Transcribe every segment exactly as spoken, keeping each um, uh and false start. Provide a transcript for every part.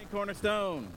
Cornerstone.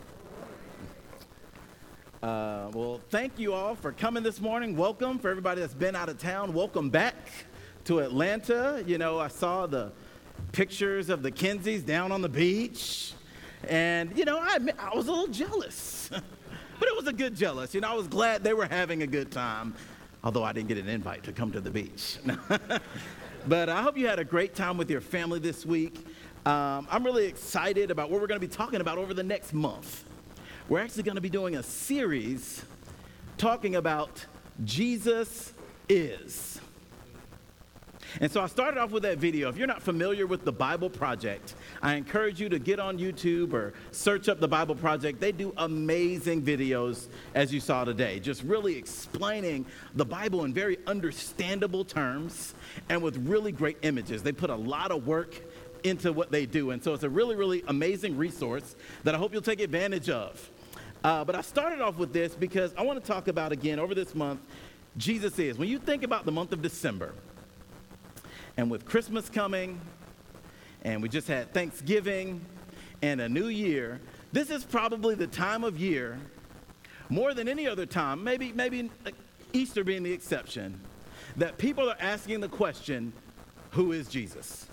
Uh, well, thank you all for coming this morning. Welcome. For everybody that's been out of town, welcome back to Atlanta. You know, I saw the pictures of the Kinseys down on the beach. And, you know, I, admit, I was a little jealous. But it was a good jealous. You know, I was glad they were having a good time. Although I didn't get an invite to come to the beach. But I hope you had a great time with your family this week. Um, I'm really excited about what we're going to be talking about over the next month. We're actually going to be doing a series talking about Jesus is. And so I started off with that video. If you're not familiar with the Bible Project, I encourage you to get on YouTube or search up the Bible Project. They do amazing videos, as you saw today, just really explaining the Bible in very understandable terms and with really great images. They put a lot of work into what they do. And so it's a really, really amazing resource that I hope you'll take advantage of. Uh, but I started off with this because I want to talk about, again, over this month, Jesus is. When you think about the month of December, and with Christmas coming, and we just had Thanksgiving and a new year, this is probably the time of year, more than any other time, maybe, maybe Easter being the exception, that people are asking the question, who is Jesus?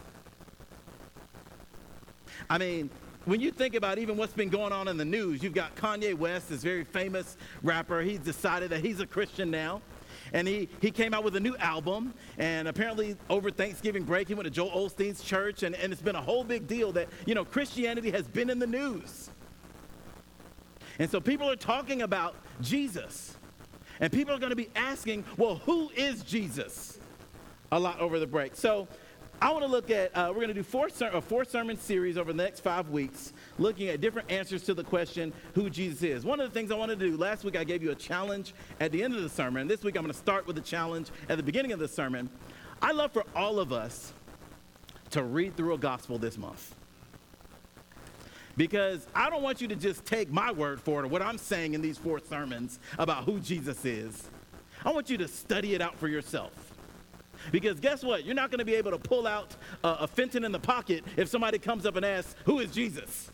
I mean, when you think about even what's been going on in the news, you've got Kanye West, this very famous rapper. He's decided that he's a Christian now. And he, he came out with a new album. And apparently over Thanksgiving break, he went to Joel Osteen's church. And, and it's been a whole big deal that, you know, Christianity has been in the news. And so people are talking about Jesus. And people are going to be asking, well, who is Jesus? A lot over the break. So I want to look at, uh, we're going to do four ser- a four sermon series over the next five weeks, looking at different answers to the question, who Jesus is. One of the things I wanted to do, last week I gave you a challenge at the end of the sermon. This week I'm going to start with a challenge at the beginning of the sermon. I'd love for all of us to read through a gospel this month. Because I don't want you to just take my word for it or what I'm saying in these four sermons about who Jesus is. I want you to study it out for yourself. Because guess what? You're not going to be able to pull out uh, a Fenton in the pocket if somebody comes up and asks, who is Jesus?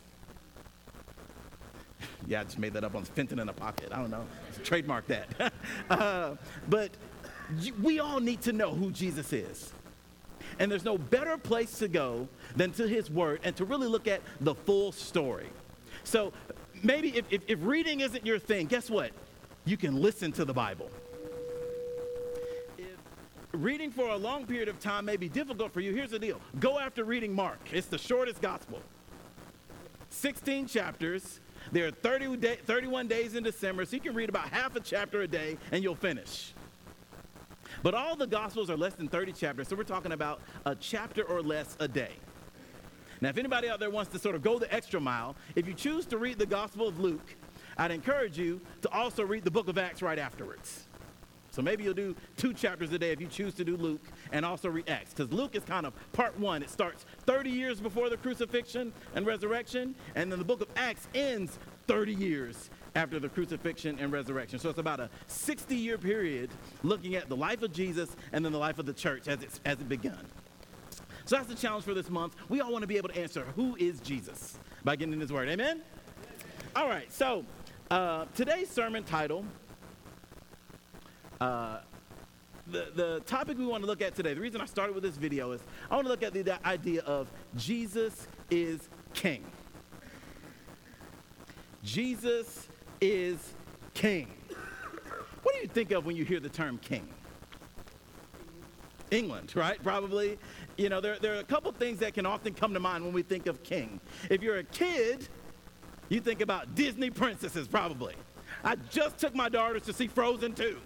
Yeah, I just made that up on Fenton in the pocket. I don't know. Trademark that. uh, but we all need to know who Jesus is. And there's no better place to go than to his word and to really look at the full story. So maybe if, if, if reading isn't your thing, guess what? You can listen to the Bible. Reading for a long period of time may be difficult for you. Here's the deal. Go after reading Mark. It's the shortest gospel. sixteen chapters. There are thirty day, thirty-one days in December, so you can read about half a chapter a day and you'll finish. But all the gospels are less than thirty chapters, so we're talking about a chapter or less a day. Now, if anybody out there wants to sort of go the extra mile, if you choose to read the Gospel of Luke, I'd encourage you to also read the book of Acts right afterwards. So maybe you'll do two chapters a day if you choose to do Luke and also read Acts. Because Luke is kind of part one. It starts thirty years before the crucifixion and resurrection. And then the book of Acts ends thirty years after the crucifixion and resurrection. So it's about a sixty-year period looking at the life of Jesus and then the life of the church as, it's, as it begun. So that's the challenge for this month. We all want to be able to answer, who is Jesus? By getting in his word. Amen? All right. So uh, today's sermon title... Uh, the, the topic we want to look at today, the reason I started with this video is I want to look at the, the idea of Jesus is King. Jesus is King. What do you think of when you hear the term king? England, right? Probably. You know, there, there are a couple things that can often come to mind when we think of king. If you're a kid, you think about Disney princesses, probably. I just took my daughters to see Frozen two.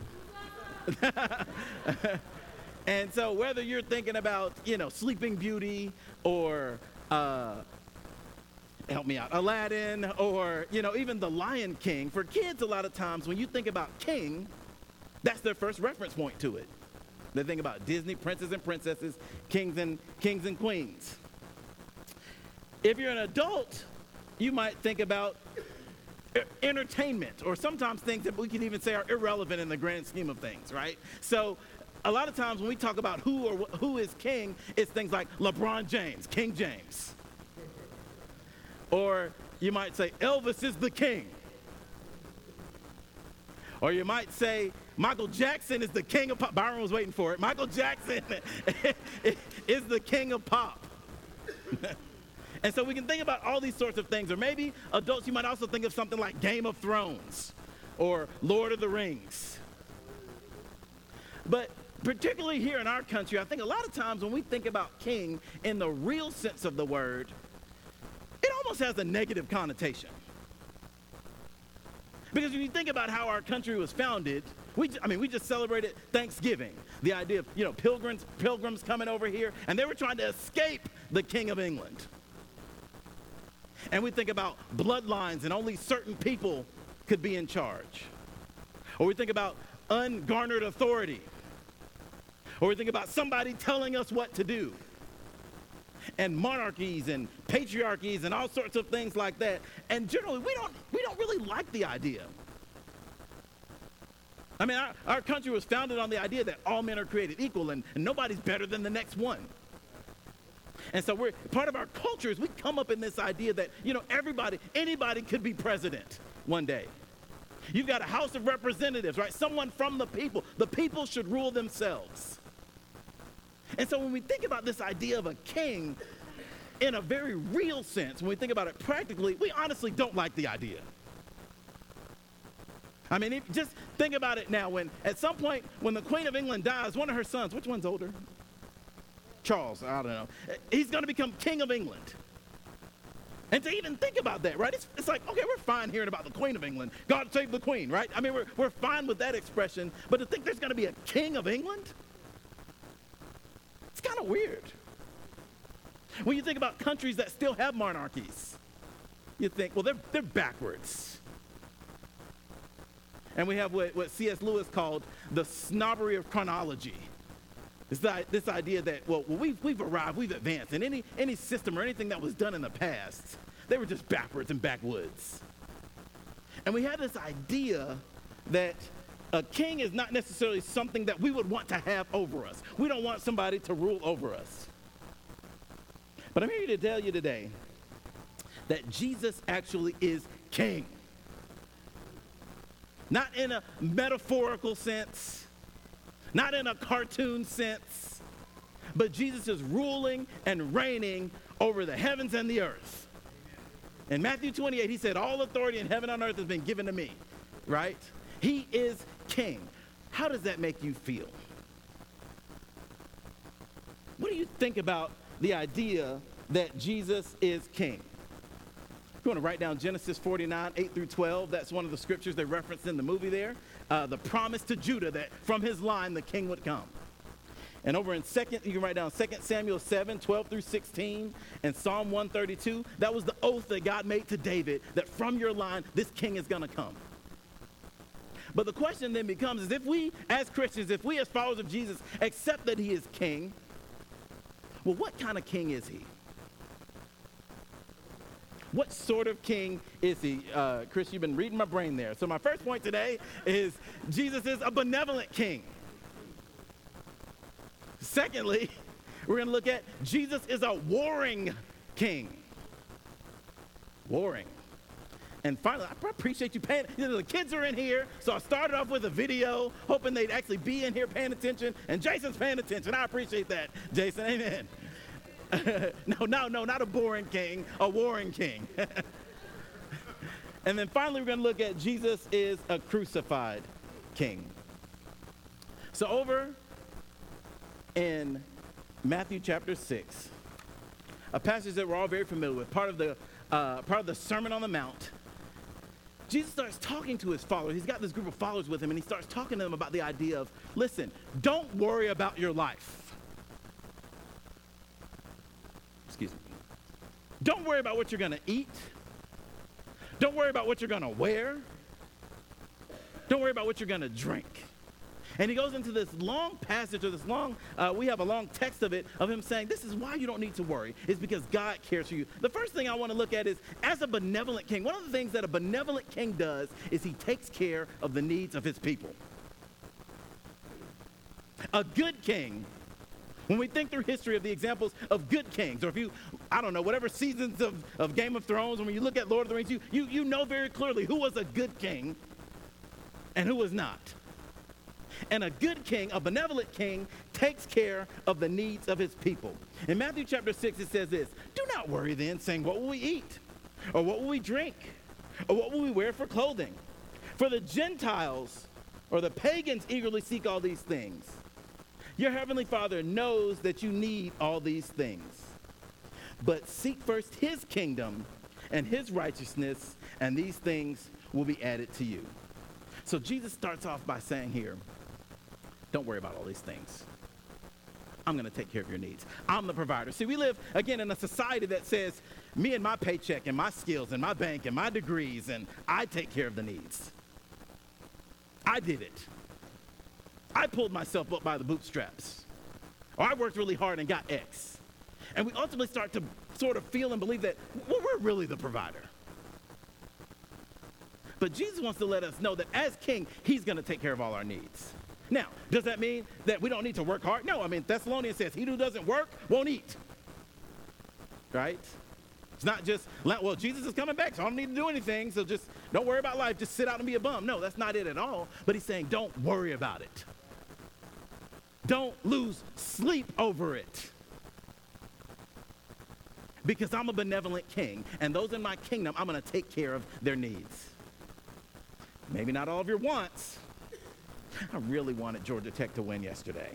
And so whether you're thinking about, you know, Sleeping Beauty or, uh, help me out, Aladdin or, you know, even The Lion King, for kids a lot of times when you think about king, that's their first reference point to it. They think about Disney princes and princesses, kings and kings and queens. If you're an adult, you might think about entertainment, or sometimes things that we can even say are irrelevant in the grand scheme of things, right? So a lot of times when we talk about who or who is king, it's things like LeBron James, King James. Or you might say, Elvis is the king. Or you might say, Michael Jackson is the king of pop. Byron was waiting for it. Michael Jackson is the king of pop. And so we can think about all these sorts of things. Or maybe adults, you might also think of something like Game of Thrones or Lord of the Rings. But particularly here in our country, I think a lot of times when we think about king in the real sense of the word, it almost has a negative connotation. Because if you think about how our country was founded, we, I mean, we just celebrated Thanksgiving. The idea of, you know, pilgrims, pilgrims coming over here, and they were trying to escape the King of England. And we think about bloodlines and only certain people could be in charge. Or we think about ungarnered authority. Or we think about somebody telling us what to do. And monarchies and patriarchies and all sorts of things like that. And generally, we don't, we don't really like the idea. I mean, our, our country was founded on the idea that all men are created equal and, and nobody's better than the next one. And so we're part of our culture is we come up in this idea that, you know, everybody, anybody could be president one day. You've got a House of Representatives, right? Someone from the people. The people should rule themselves. And so when we think about this idea of a king in a very real sense, when we think about it practically, we honestly don't like the idea. I mean, if, just think about it now. When at some point, when the Queen of England dies, one of her sons, which one's older? Charles, I don't know. He's going to become King of England. And to even think about that, right? It's, it's like, okay, we're fine hearing about the Queen of England. God save the Queen, right? I mean, we're, we're fine with that expression. But to think there's going to be a King of England? It's kind of weird. When you think about countries that still have monarchies, you think, well, they're, they're backwards. And we have what, what C S Lewis called the snobbery of chronology. It's that, this idea that, well, well we've, we've arrived, we've advanced, and any, any system or anything that was done in the past, they were just backwards and backwoods. And we have this idea that a king is not necessarily something that we would want to have over us. We don't want somebody to rule over us. But I'm here to tell you today that Jesus actually is king. Not in a metaphorical sense, not in a cartoon sense, but Jesus is ruling and reigning over the heavens and the earth. In Matthew twenty-eight, he said, all authority in heaven and earth has been given to me, right? He is king. How does that make you feel? What do you think about the idea that Jesus is king? If you want to write down Genesis forty-nine, eight through twelve, that's one of the scriptures they referenced in the movie there. Uh, the promise to Judah that from his line the king would come. And over in second, you can write down Second Samuel seven, twelve through sixteen, and Psalm one thirty-two. That was the oath that God made to David that from your line this king is going to come. But the question then becomes is if we as Christians, if we as followers of Jesus accept that he is king, well, what kind of king is he? What sort of king is he? Uh, Chris, you've been reading my brain there. So my first point today is Jesus is a benevolent king. Secondly, we're going to look at Jesus is a warring king. Warring. And finally, I appreciate you paying. You know, the kids are in here, so I started off with a video, hoping they'd actually be in here paying attention. And Jason's paying attention. I appreciate that, Jason. Amen. no, no, no, not a boring king, a warring king. And then finally, we're going to look at Jesus is a crucified king. So over in Matthew chapter six, a passage that we're all very familiar with, part of the uh, part of the Sermon on the Mount. Jesus starts talking to his followers. He's got this group of followers with him, and he starts talking to them about the idea of, listen, don't worry about your life. Excuse me. Don't worry about what you're going to eat. Don't worry about what you're going to wear. Don't worry about what you're going to drink. And he goes into this long passage, or this long, uh, we have a long text of it, of him saying, this is why you don't need to worry, is because God cares for you. The first thing I want to look at is, as a benevolent king, one of the things that a benevolent king does is he takes care of the needs of his people. A good king When we think through history of the examples of good kings, or if you, I don't know, whatever seasons of, of Game of Thrones, and when you look at Lord of the Rings, you, you, you know very clearly who was a good king and who was not. And a good king, a benevolent king, takes care of the needs of his people. In Matthew chapter six, it says this, "Do not worry then, saying, what will we eat? Or what will we drink? Or what will we wear for clothing? For the Gentiles or the pagans eagerly seek all these things. Your heavenly Father knows that you need all these things. But seek first his kingdom and his righteousness, and these things will be added to you." So Jesus starts off by saying here, don't worry about all these things. I'm going to take care of your needs. I'm the provider. See, we live, again, in a society that says, me and my paycheck and my skills and my bank and my degrees, and I take care of the needs. I did it. I pulled myself up by the bootstraps. Or I worked really hard and got X. And we ultimately start to sort of feel and believe that well, we're really the provider. But Jesus wants to let us know that as king, he's going to take care of all our needs. Now, does that mean that we don't need to work hard? No, I mean, Thessalonians says, he who doesn't work won't eat. Right? It's not just, well, Jesus is coming back, so I don't need to do anything, so just don't worry about life, just sit out and be a bum. No, that's not it at all. But he's saying, don't worry about it. Don't lose sleep over it. Because I'm a benevolent king, and those in my kingdom, I'm going to take care of their needs. Maybe not all of your wants. I really wanted Georgia Tech to win yesterday.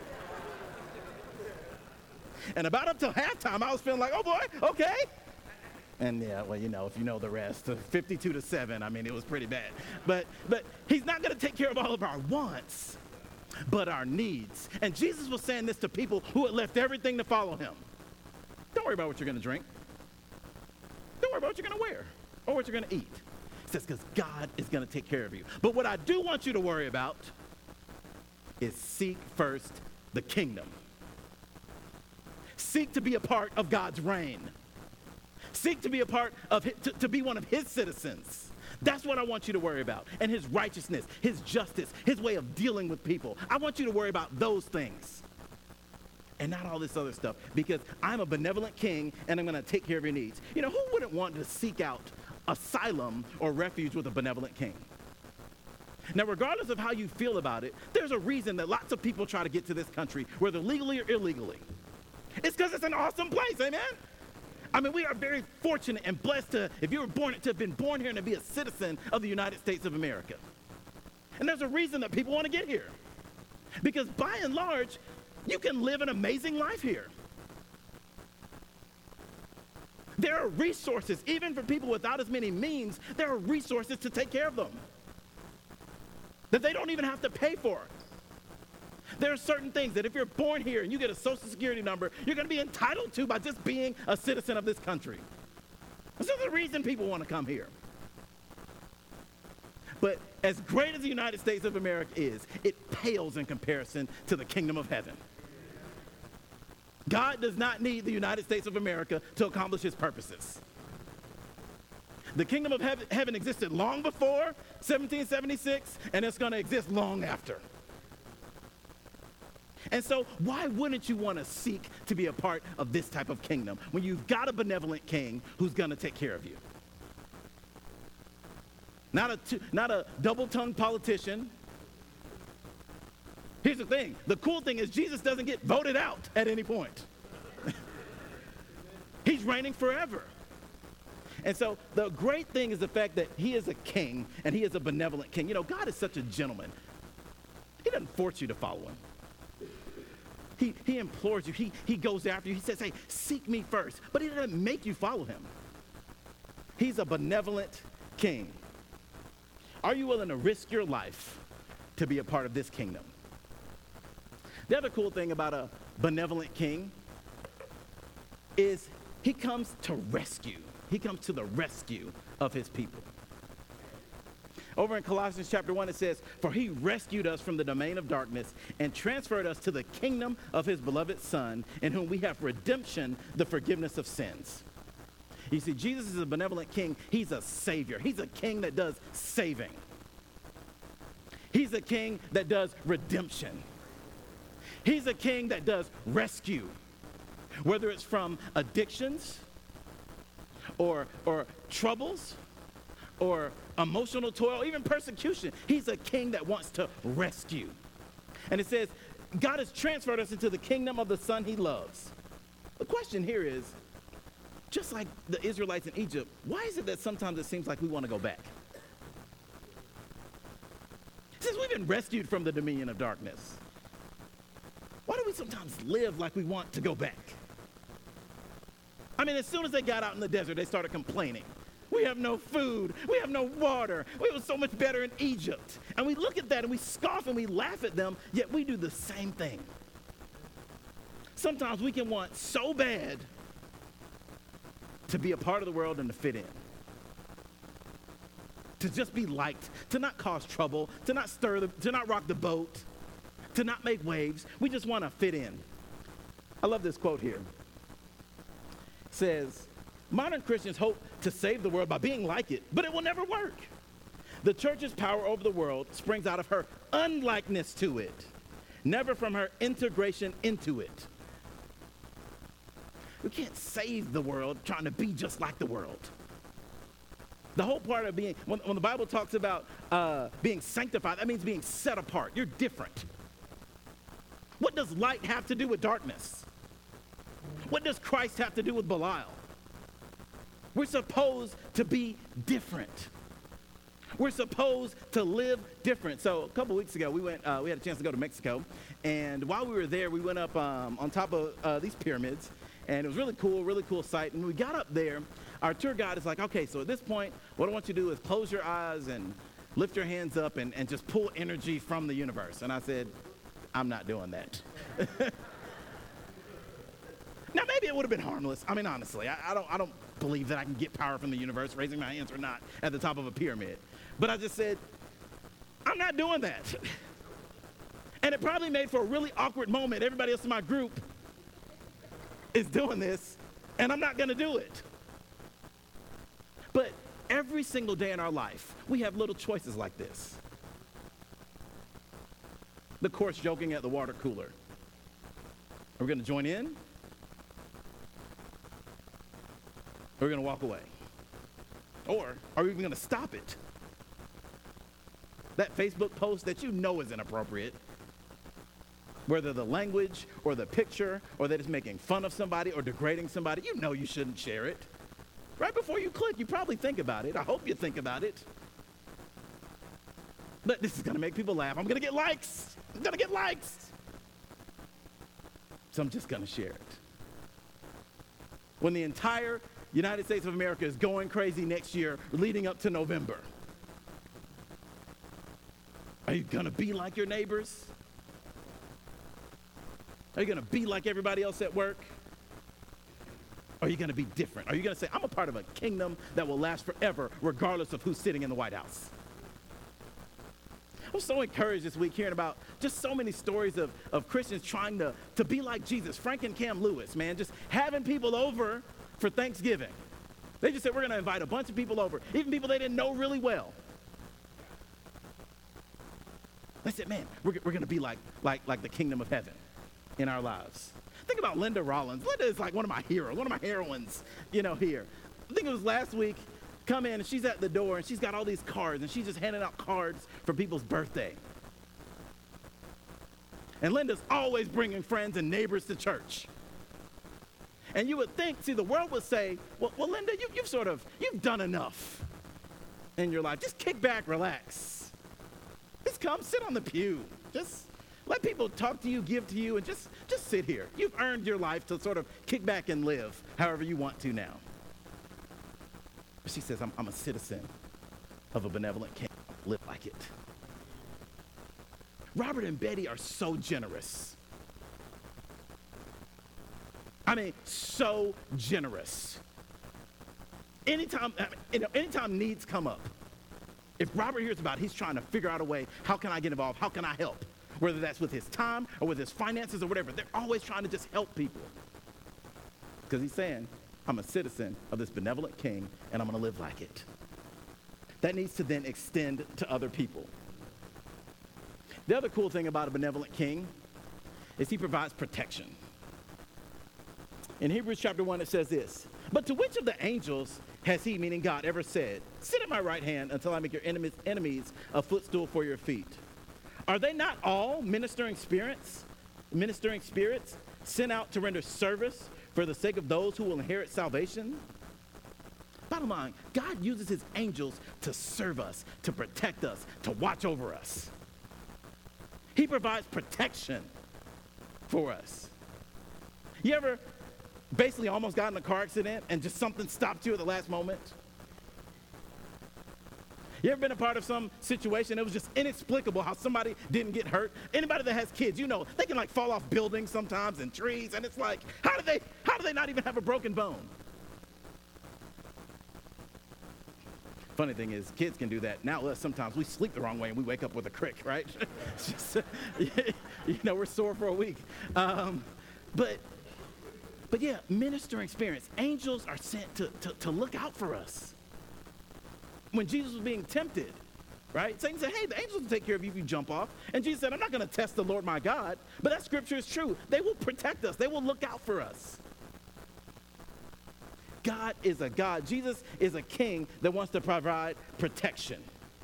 And about up till halftime, I was feeling like, oh boy, okay. And yeah, well, you know, if you know the rest, fifty-two to seven, I mean, it was pretty bad. But, but he's not going to take care of all of our wants, but our needs. And Jesus was saying this to people who had left everything to follow him. Don't worry about what you're going to drink. Don't worry about what you're going to wear or what you're going to eat. It says, because God is going to take care of you. But what I do want you to worry about is seek first the kingdom. Seek to be a part of God's reign. Seek to be a part of, his, to, to be one of his citizens. That's what I want you to worry about. And his righteousness, his justice, his way of dealing with people. I want you to worry about those things. And not all this other stuff. Because I'm a benevolent king and I'm going to take care of your needs. You know, who wouldn't want to seek out asylum or refuge with a benevolent king? Now, regardless of how you feel about it, there's a reason that lots of people try to get to this country, whether legally or illegally. It's because it's an awesome place, amen? I mean, we are very fortunate and blessed to, if you were born, to have been born here and to be a citizen of the United States of America. And there's a reason that people want to get here. Because by and large, you can live an amazing life here. There are resources, even for people without as many means, there are resources to take care of them that they don't even have to pay for. There are certain things that if you're born here and you get a social security number, you're going to be entitled to by just being a citizen of this country. This is the reason people want to come here. But as great as the United States of America is, it pales in comparison to the kingdom of heaven. God does not need the United States of America to accomplish his purposes. The kingdom of heaven, heaven existed long before seventeen seventy-six, and it's going to exist long after. And so why wouldn't you want to seek to be a part of this type of kingdom when you've got a benevolent king who's going to take care of you? Not a, two, not a double-tongued politician. Here's the thing. The cool thing is Jesus doesn't get voted out at any point. He's reigning forever. And so the great thing is the fact that he is a king and he is a benevolent king. You know, God is such a gentleman. He doesn't force you to follow him. He, he implores you. He, he goes after you. He says, hey, seek me first. But he doesn't make you follow him. He's a benevolent king. Are you willing to risk your life to be a part of this kingdom? The other cool thing about a benevolent king is he comes to rescue. He comes to the rescue of his people. Over in Colossians chapter one, it says, for he rescued us from the domain of darkness and transferred us to the kingdom of his beloved Son, in whom we have redemption, the forgiveness of sins. You see, Jesus is a benevolent king. He's a savior. He's a king that does saving. He's a king that does redemption. He's a king that does rescue, whether it's from addictions or, or troubles or emotional toil, even persecution. He's a king that wants to rescue. And it says, God has transferred us into the kingdom of the Son he loves. The question here is, just like the Israelites in Egypt, why is it that sometimes it seems like we want to go back? Since we've been rescued from the dominion of darkness, why do we sometimes live like we want to go back? I mean, as soon as they got out in the desert, they started complaining. We have no food. We have no water. We were so much better in Egypt. And we look at that and we scoff and we laugh at them, yet we do the same thing. Sometimes we can want so bad to be a part of the world and to fit in. To just be liked, to not cause trouble, to not stir the, to not rock the boat, to not make waves. We just want to fit in. I love this quote here. It says, modern Christians hope to save the world by being like it, but it will never work. The church's power over the world springs out of her unlikeness to it, never from her integration into it. We can't save the world trying to be just like the world. The whole part of being, when, when the Bible talks about uh, being sanctified, that means being set apart. You're different. What does light have to do with darkness? What does Christ have to do with Belial? We're supposed to be different. We're supposed to live different. So a couple weeks ago, we went. Uh, we had a chance to go to Mexico, and while we were there, we went up um, on top of uh, these pyramids, and it was really cool, really cool sight. And when we got up there, our tour guide is like, "Okay, so at this point, what I want you to do is close your eyes and lift your hands up and, and just pull energy from the universe." And I said, "I'm not doing that." Now, maybe it would have been harmless. I mean, honestly, I, I don't, I don't believe that I can get power from the universe, raising my hands or not, at the top of a pyramid. But I just said, I'm not doing that. And it probably made for a really awkward moment. Everybody else in my group is doing this, and I'm not going to do it. But every single day in our life, we have little choices like this. The course joking at the water cooler. Are we going to join in? Or are we going to walk away? Or are we even going to stop it? That Facebook post that you know is inappropriate, whether the language or the picture or that it's making fun of somebody or degrading somebody, you know you shouldn't share it. Right before you click, you probably think about it. I hope you think about it. But this is going to make people laugh. I'm going to get likes. I'm going to get likes. So I'm just going to share it. When the entire United States of America is going crazy next year, leading up to November. Are you going to be like your neighbors? Are you going to be like everybody else at work? Or are you going to be different? Are you going to say, I'm a part of a kingdom that will last forever, regardless of who's sitting in the White House? I was so encouraged this week hearing about just so many stories of, of Christians trying to, to be like Jesus. Frank and Cam Lewis, man, just having people over for Thanksgiving. They just said, we're going to invite a bunch of people over, even people they didn't know really well. They said, man, we're, we're going to be like, like, like the kingdom of heaven in our lives. Think about Linda Rollins. Linda is like one of my heroes, one of my heroines, you know, here. I think it was last week, come in and she's at the door and she's got all these cards and she's just handing out cards for people's birthday. And Linda's always bringing friends and neighbors to church. And you would think, see, the world would say, well, well Linda, you, you've sort of, you've done enough in your life. Just kick back, relax. Just come sit on the pew. Just let people talk to you, give to you, and just, just sit here. You've earned your life to sort of kick back and live however you want to now. But she says, I'm, I'm a citizen of a benevolent king. Live like it. Robert and Betty are so generous. I mean, so generous. Anytime, you know, anytime needs come up, if Robert hears about it, he's trying to figure out a way, how can I get involved? How can I help? Whether that's with his time or with his finances or whatever. They're always trying to just help people. Because he's saying, I'm a citizen of this benevolent king, and I'm going to live like it. That needs to then extend to other people. The other cool thing about a benevolent king is he provides protection. In Hebrews chapter one, it says this, but to which of the angels has he, meaning God, ever said, sit at my right hand until I make your enemies, enemies a footstool for your feet? Are they not all ministering spirits, ministering spirits sent out to render service for the sake of those who will inherit salvation? Bottom line, God uses his angels to serve us, to protect us, to watch over us. He provides protection for us. You ever basically almost got in a car accident and just something stopped you at the last moment? You ever been a part of some situation that was just inexplicable how somebody didn't get hurt? Anybody that has kids, you know, they can like fall off buildings sometimes and trees, and it's like, how do they, how do they not even have a broken bone? Funny thing is, kids can do that. Now, us, sometimes we sleep the wrong way and we wake up with a crick, right? It's just, you know, we're sore for a week. Um, but, but yeah, ministering experience. Angels are sent to, to, to look out for us. When Jesus was being tempted, right? Satan said, hey, the angels will take care of you if you jump off. And Jesus said, I'm not going to test the Lord my God. But that scripture is true. They will protect us. They will look out for us. God is a God. Jesus is a king that wants to provide protection.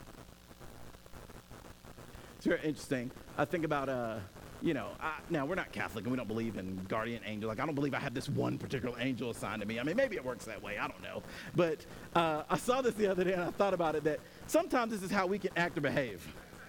It's very interesting. I think about, uh, you know, I, now we're not Catholic and we don't believe in guardian angel. Like, I don't believe I have this one particular angel assigned to me. I mean, maybe it works that way. I don't know. But uh, I saw this the other day and I thought about it, that sometimes this is how we can act or behave.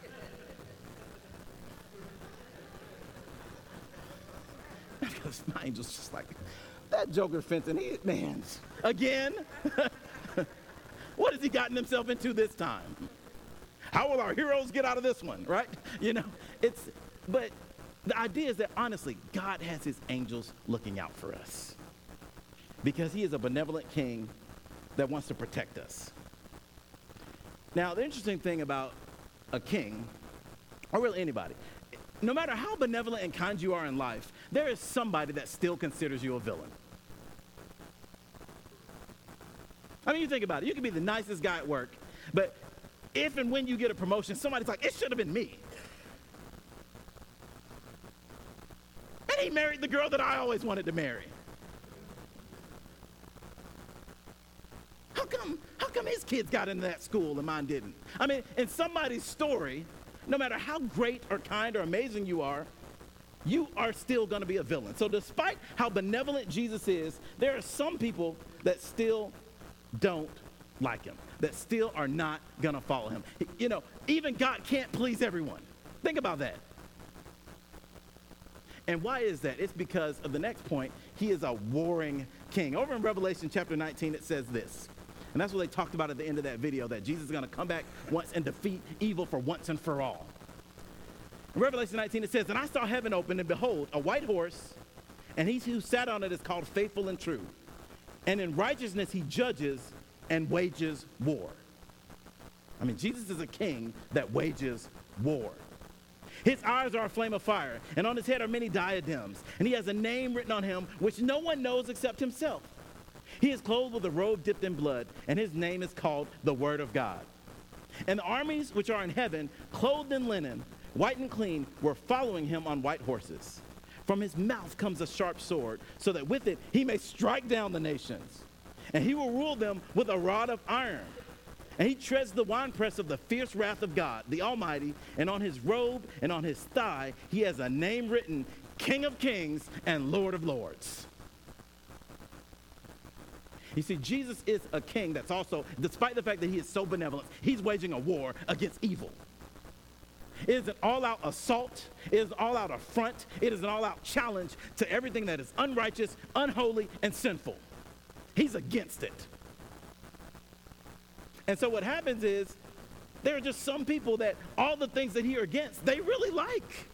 Because my angel's just like, that Joker Fenton, he, man, again? What has he gotten himself into this time? How will our heroes get out of this one, right? You know, it's, but the idea is that honestly, God has his angels looking out for us because he is a benevolent king that wants to protect us. Now, the interesting thing about a king, or really anybody, no matter how benevolent and kind you are in life, there is somebody that still considers you a villain. I mean, you think about it. You can be the nicest guy at work, but if and when you get a promotion, somebody's like, it should have been me. And he married the girl that I always wanted to marry. How come, how come his kids got into that school and mine didn't? I mean, in somebody's story, no matter how great or kind or amazing you are, you are still going to be a villain. So despite how benevolent Jesus is, there are some people that still don't like him, that still are not going to follow him. You know, even God can't please everyone. Think about that. And why is that? It's because of the next point. He is a warring king. Over in Revelation chapter nineteen, it says this. And that's what they talked about at the end of that video, that Jesus is going to come back once and defeat evil for once and for all. In Revelation nineteen, it says, and I saw heaven open, and behold, a white horse, and he who sat on it is called Faithful and True. And in righteousness he judges and wages war. I mean, Jesus is a king that wages war. His eyes are a flame of fire, and on his head are many diadems, and he has a name written on him which no one knows except himself. He is clothed with a robe dipped in blood, and his name is called the Word of God. And the armies which are in heaven, clothed in linen, white and clean, were following him on white horses. From his mouth comes a sharp sword, so that with it he may strike down the nations. And he will rule them with a rod of iron. And he treads the winepress of the fierce wrath of God, the Almighty, and on his robe and on his thigh he has a name written, King of Kings and Lord of Lords. You see, Jesus is a king that's also, despite the fact that he is so benevolent, he's waging a war against evil. It is an all-out assault. It is an all-out affront. It is an all-out challenge to everything that is unrighteous, unholy, and sinful. He's against it. And so what happens is there are just some people that all the things that he are against, they really like.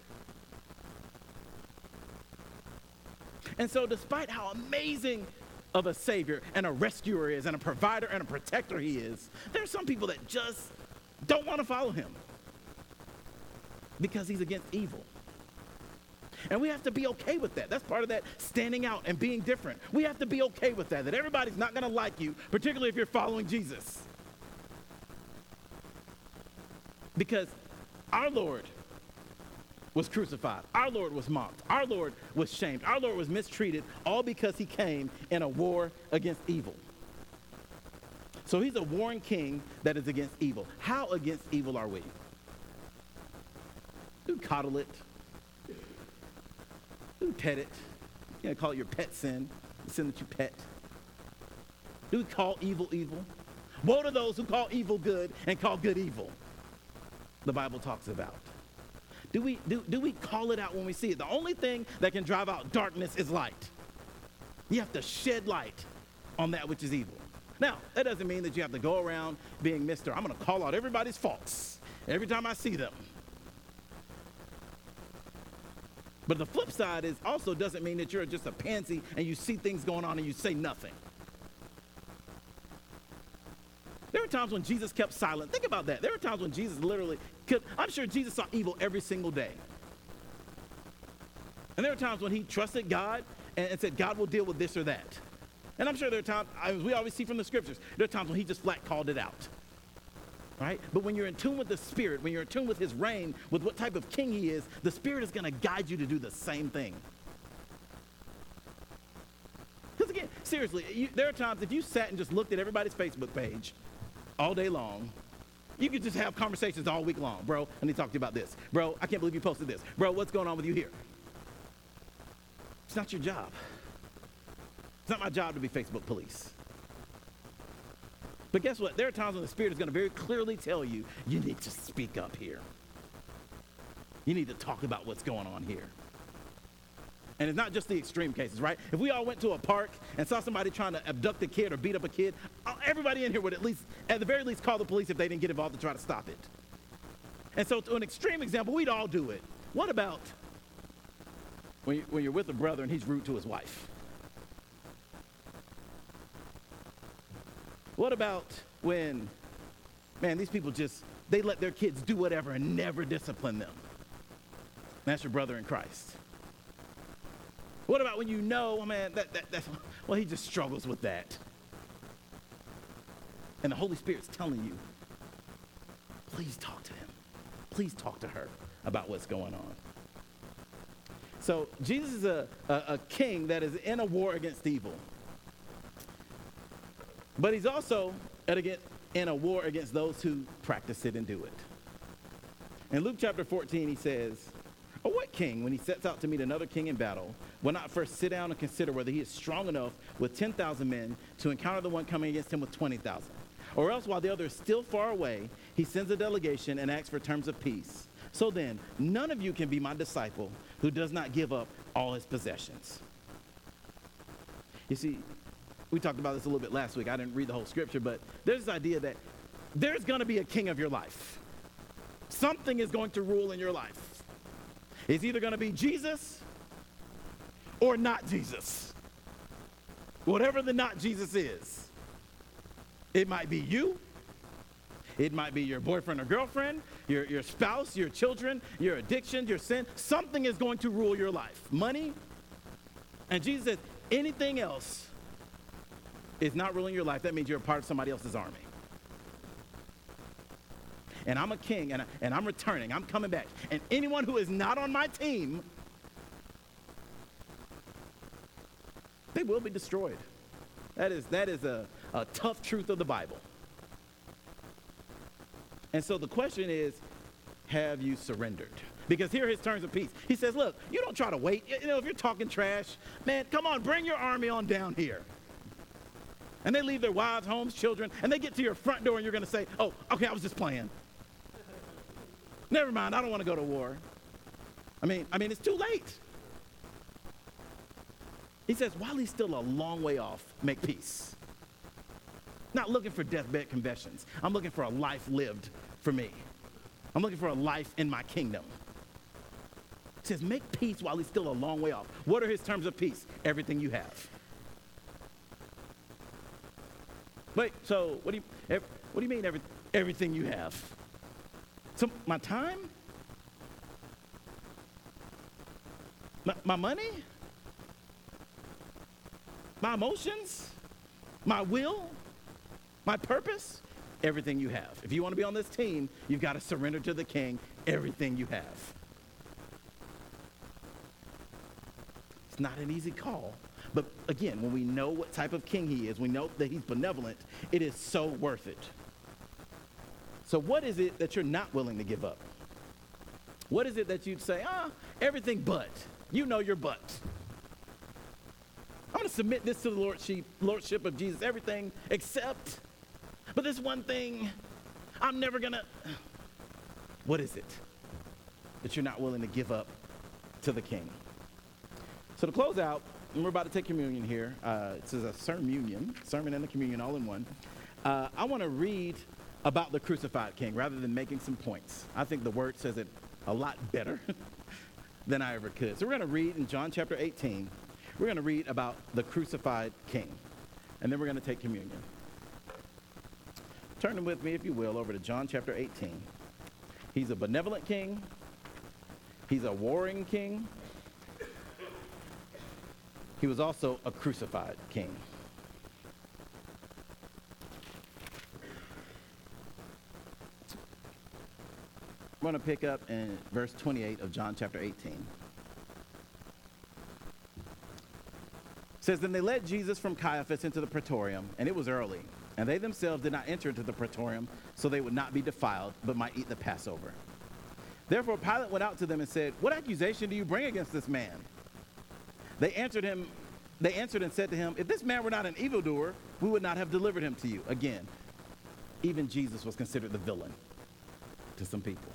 And so despite how amazing of a savior and a rescuer is and a provider and a protector he is, there are some people that just don't want to follow him because he's against evil. And we have to be okay with that. That's part of that standing out and being different. We have to be okay with that, that everybody's not going to like you, particularly if you're following Jesus. Because our Lord was crucified. Our Lord was mocked. Our Lord was shamed. Our Lord was mistreated, all because he came in a war against evil. So he's a warring king that is against evil. How against evil are we? Do we coddle it? Do we pet it? You know, call it your pet sin, the sin that you pet. Do we call evil evil? Woe to those who call evil good and call good evil, the Bible talks about. Do we, do, do we call it out when we see it? The only thing that can drive out darkness is light. You have to shed light on that which is evil. Now, that doesn't mean that you have to go around being Mister I'm going to call out everybody's faults every time I see them. But the flip side is also doesn't mean that you're just a pansy and you see things going on and you say nothing. There were times when Jesus kept silent. Think about that. There were times when Jesus literally could, I'm sure Jesus saw evil every single day. And there were times when he trusted God and, and said, God will deal with this or that. And I'm sure there are times, as we always see from the scriptures, there are times when he just flat called it out. Right? But when you're in tune with the Spirit, when you're in tune with his reign, with what type of king he is, the Spirit is going to guide you to do the same thing. Because again, seriously, you, there are times if you sat and just looked at everybody's Facebook page all day long, you could just have conversations all week long. Bro, I need to talk to you about this. Bro, I can't believe you posted this. Bro, what's going on with you here? It's not your job. It's not my job to be Facebook police. But guess what? There are times when the Spirit is going to very clearly tell you, you need to speak up here. You need to talk about what's going on here. And it's not just the extreme cases, right? If we all went to a park and saw somebody trying to abduct a kid or beat up a kid, everybody in here would at least, at the very least, call the police if they didn't get involved to try to stop it. And so to an extreme example, we'd all do it. What about when, you, when you're with a brother and he's rude to his wife? What about when, man, these people just, they let their kids do whatever and never discipline them? That's your brother in Christ. What about when you know, oh man, that, that, that's, well, he just struggles with that. And the Holy Spirit's telling you, please talk to him. Please talk to her about what's going on. So Jesus is a, a, a king that is in a war against evil. But he's also at a, in a war against those who practice it and do it. In Luke chapter fourteen, he says, or what king, when he sets out to meet another king in battle, will not first sit down and consider whether he is strong enough with ten thousand men to encounter the one coming against him with twenty thousand? Or else, while the other is still far away, he sends a delegation and asks for terms of peace. So then, none of you can be my disciple who does not give up all his possessions. You see, we talked about this a little bit last week. I didn't read the whole scripture, but there's this idea that there's going to be a king of your life. Something is going to rule in your life. It's either going to be Jesus or not Jesus. Whatever the not Jesus is. It might be you. It might be your boyfriend or girlfriend, your, your spouse, your children, your addiction, your sin. Something is going to rule your life. Money. And Jesus says, anything else is not ruling your life. That means you're a part of somebody else's army. And I'm a king, and, I, and I'm returning. I'm coming back. And anyone who is not on my team, they will be destroyed. That is, that is a, a tough truth of the Bible. And so the question is, have you surrendered? Because here are his terms of peace. He says, look, you don't try to wait. You know, if you're talking trash, man, come on, bring your army on down here. And they leave their wives, homes, children, and they get to your front door and you're going to say, oh, okay, I was just playing. Never mind, I don't want to go to war. I mean, I mean, it's too late. He says, while he's still a long way off, make peace. Not looking for deathbed confessions. I'm looking for a life lived for me. I'm looking for a life in my kingdom. He says, make peace while he's still a long way off. What are his terms of peace? Everything you have. Wait, so what do you, what do you mean every, everything you have? So my time? My, my money? My emotions? My will? My purpose? Everything you have. If you want to be on this team, you've got to surrender to the king everything you have. It's not an easy call. But again, when we know what type of king he is, we know that he's benevolent, it is so worth it. So what is it that you're not willing to give up? What is it that you'd say, ah, everything but? You know your but. I'm going to submit this to the lordship, lordship of Jesus, everything except, but this one thing, I'm never going to. What is it that you're not willing to give up to the king? So to close out, and we're about to take communion here. Uh, this is a sermon, sermon and the communion all in one. Uh, I want to read about the crucified king rather than making some points. I think the word says it a lot better than I ever could. So we're going to read in John chapter eighteen. We're going to read about the crucified king, and then we're going to take communion. Turn with me, if you will, over to John chapter eighteen. He's a benevolent king. He's a warring king. He was also a crucified king. We're going to pick up in verse twenty-eight of John chapter eighteen. It says, then they led Jesus from Caiaphas into the praetorium, and it was early. And they themselves did not enter into the praetorium, so they would not be defiled, but might eat the Passover. Therefore Pilate went out to them and said, what accusation do you bring against this man? They answered him, they answered and said to him, if this man were not an evildoer, we would not have delivered him to you. Again, even Jesus was considered the villain to some people.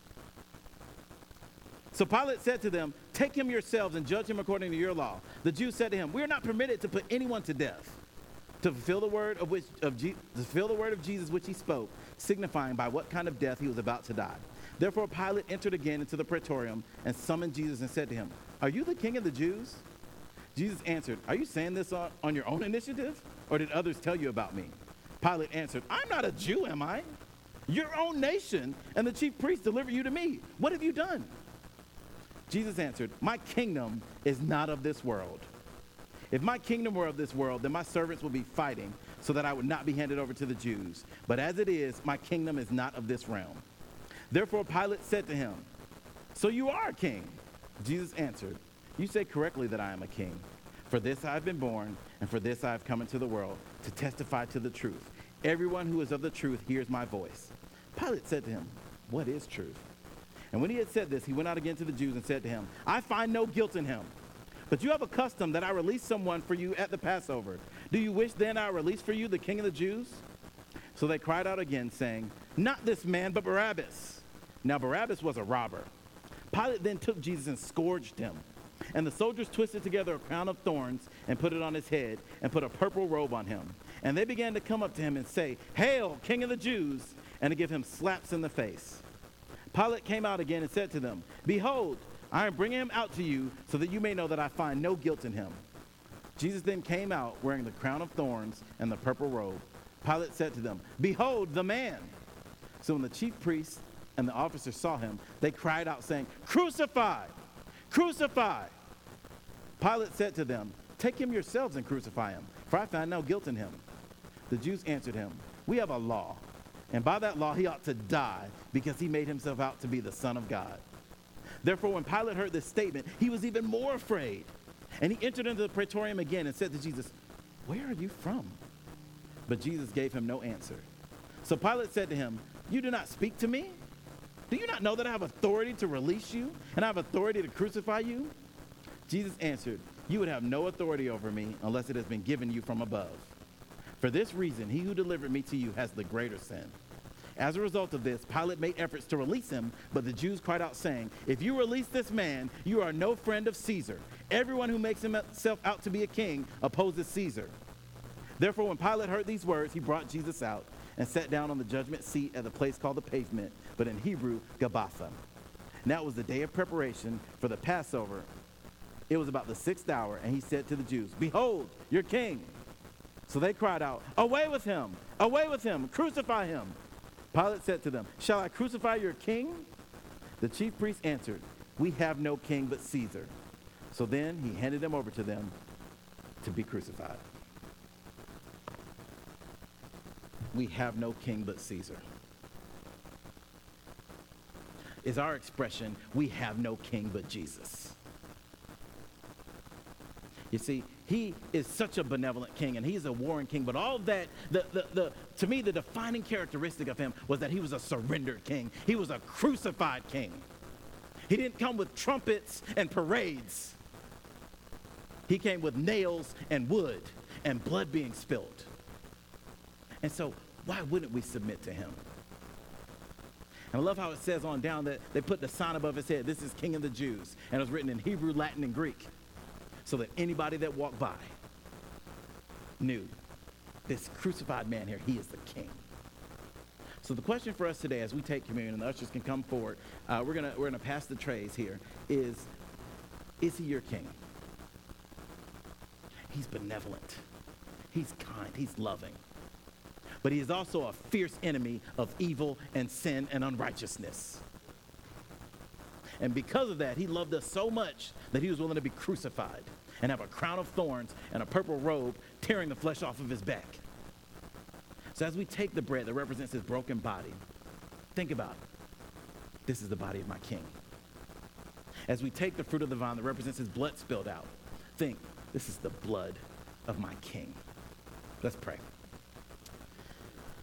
So Pilate said to them, take him yourselves and judge him according to your law. The Jews said to him, we are not permitted to put anyone to death, to fulfill the word of which of Je- to fulfill the word of Jesus which he spoke, signifying by what kind of death he was about to die. Therefore Pilate entered again into the praetorium and summoned Jesus and said to him, are you the king of the Jews? Jesus answered, are you saying this on, on your own initiative, or did others tell you about me? Pilate answered, I'm not a Jew, am I? Your own nation and the chief priests delivered you to me. What have you done? Jesus answered, my kingdom is not of this world. If my kingdom were of this world, then my servants would be fighting so that I would not be handed over to the Jews. But as it is, my kingdom is not of this realm. Therefore Pilate said to him, so you are a king? Jesus answered, you say correctly that I am a king. For this I have been born, and for this I have come into the world, to testify to the truth. Everyone who is of the truth hears my voice. Pilate said to him, what is truth? And when he had said this, he went out again to the Jews and said to him, I find no guilt in him. But you have a custom that I release someone for you at the Passover. Do you wish then I release for you the king of the Jews? So they cried out again, saying, not this man, but Barabbas. Now Barabbas was a robber. Pilate then took Jesus and scourged him. And the soldiers twisted together a crown of thorns and put it on his head and put a purple robe on him. And they began to come up to him and say, hail, King of the Jews, and to give him slaps in the face. Pilate came out again and said to them, behold, I am bringing him out to you so that you may know that I find no guilt in him. Jesus then came out wearing the crown of thorns and the purple robe. Pilate said to them, behold the man. So when the chief priests and the officers saw him, they cried out saying, crucify, crucify. Pilate said to them, take him yourselves and crucify him, for I find no guilt in him. The Jews answered him, we have a law, and by that law he ought to die, because he made himself out to be the Son of God. Therefore, when Pilate heard this statement, he was even more afraid. And he entered into the praetorium again and said to Jesus, where are you from? But Jesus gave him no answer. So Pilate said to him, you do not speak to me? Do you not know that I have authority to release you, and I have authority to crucify you? Jesus answered, you would have no authority over me unless it has been given you from above. For this reason, he who delivered me to you has the greater sin. As a result of this, Pilate made efforts to release him, but the Jews cried out saying, if you release this man, you are no friend of Caesar. Everyone who makes himself out to be a king opposes Caesar. Therefore, when Pilate heard these words, he brought Jesus out and sat down on the judgment seat at the place called the Pavement, but in Hebrew, Gabbatha. Now it was the day of preparation for the Passover. It was about the sixth hour, and he said to the Jews, behold, your king. So they cried out, away with him, away with him, crucify him. Pilate said to them, shall I crucify your king? The chief priests answered, we have no king but Caesar. So then he handed him over to them to be crucified. We have no king but Caesar. Is our expression, we have no king but Jesus. You see, he is such a benevolent king, and he's a warring king. But all of that, the, the, the, to me, the defining characteristic of him was that he was a surrendered king. He was a crucified king. He didn't come with trumpets and parades. He came with nails and wood and blood being spilled. And so why wouldn't we submit to him? And I love how it says on down that they put the sign above his head, this is King of the Jews. And it was written in Hebrew, Latin, and Greek, so that anybody that walked by knew this crucified man here, he is the king. So the question for us today as we take communion, and the ushers can come forward, uh, we're gonna we're gonna pass the trays here, is, is he your king? He's benevolent. He's kind. He's loving. But he is also a fierce enemy of evil and sin and unrighteousness. And because of that, he loved us so much that he was willing to be crucified and have a crown of thorns and a purple robe tearing the flesh off of his back. So as we take the bread that represents his broken body, think about it. This is the body of my king. As we take the fruit of the vine that represents his blood spilled out, think, this is the blood of my king. Let's pray.